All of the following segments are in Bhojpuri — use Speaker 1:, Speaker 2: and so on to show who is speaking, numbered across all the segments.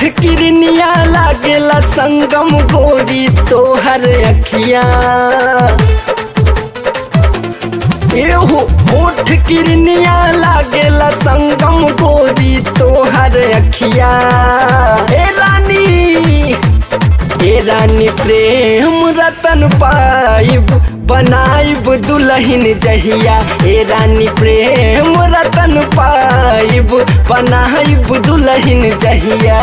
Speaker 1: होठ किरनिया लागेला संगम गोरी तोहर अखिया एहो होठ किरनिया लागेला संगम गोरी तोहर अखिया ए रानी प्रेम रतन पाइब बनाइब दुल्हन जहिया ए रानी प्रेम रतन पाइब बनाइब दुल्हन जहिया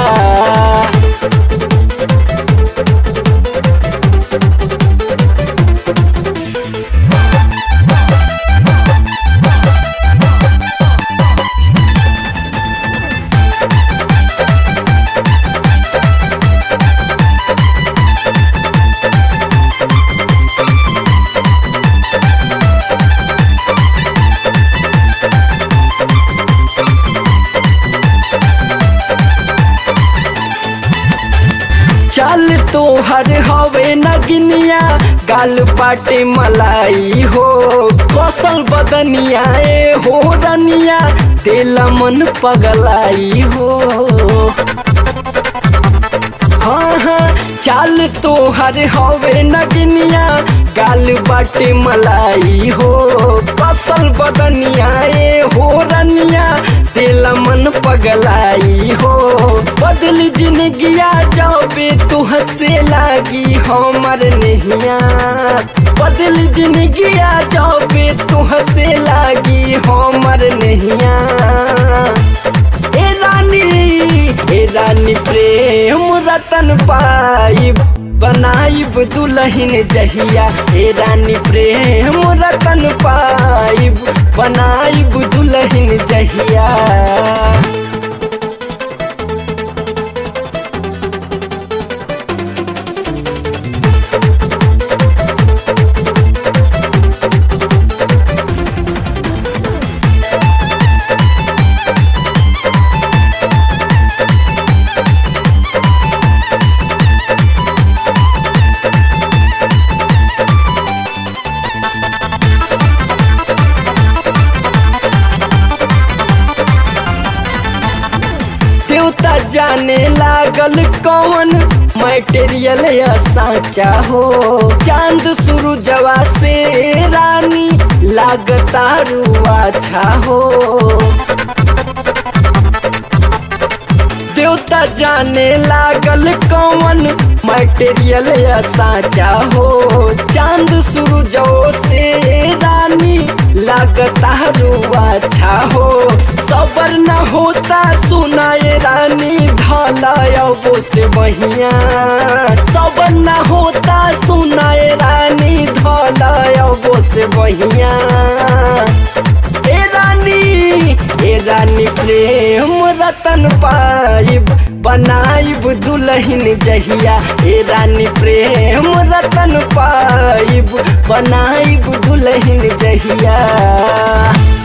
Speaker 1: चल तोहर हवे नगिनिया गाल पाटे मलाई हो कौशल बदनिया ए हो रनिया तेला मन पगलाई हो हाँ चल तोहर हवे नगिनिया गाल बाटे मलाई हो कौशल बदनिया ए हो रनिया तेला मन पगलाई हो बदल जिंदगिया जाबे तू हंसे लागी हमर नहिया बदल जिंदगिया जाबे तू हंसे लागी हमर नहिया ए रानी प्रेम रतन पाइब बनाइब दुल्हन जहिया ए रानी प्रेम रतन पाइब बनाइब दुल्हन जहिया देवता जाने लागल कौन मटेरियल या साचा हो चांद सूरजवा से रानी लागता अच्छा हो देवता जाने लागल कौन मटेरियल या साचा हो चांद सूरजों से रानी लागता अच्छा हो सबर न होता सुनाए रानी धलायबो से बहिया सबर न होता सुनाए रानी धलायबो से बहिया ए रानी प्रेम रतन पाइब बनाइब दुल्हन जहिया ए रानी प्रेम रतन पाइब बनाइब दुल्हन जहिया।